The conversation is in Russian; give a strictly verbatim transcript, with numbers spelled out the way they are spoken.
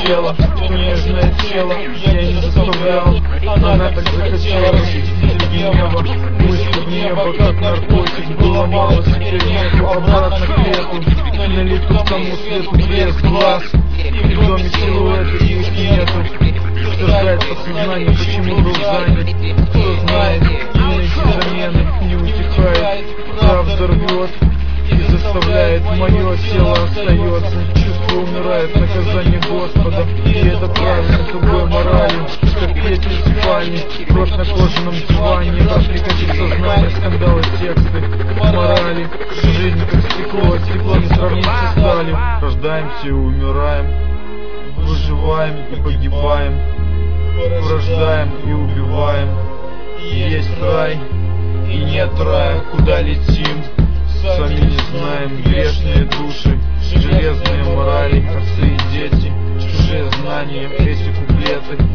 хотела, то нежное тело я не заставлял. Она так захотела расчистить гнева, мысли в небо, как наркотик. Было мало, теперь нету, обратно к лету. На лету тому свету блеск глаз, и в доме силуэта их нету. Страдает подсознание, почему был занят. Кто знает, не найти замены, не утихает. Правда рвет и заставляет, мое тело остается. Чувство умирает, наказание Господа, и это правильно, другой моралью. Как петли в спальне, кровь на кожаном диване, развлекатель сознания, скандалы, тексты, морали. Жизнь как стекло, стекло не сравнится с сталью. Рождаемся и умираем, выживаем и погибаем, рождаем и убиваем. Есть рай и нет рая, куда летим, сами не знаем. Грешные души, железные морали, отцы и дети, чужие знания, эти куплеты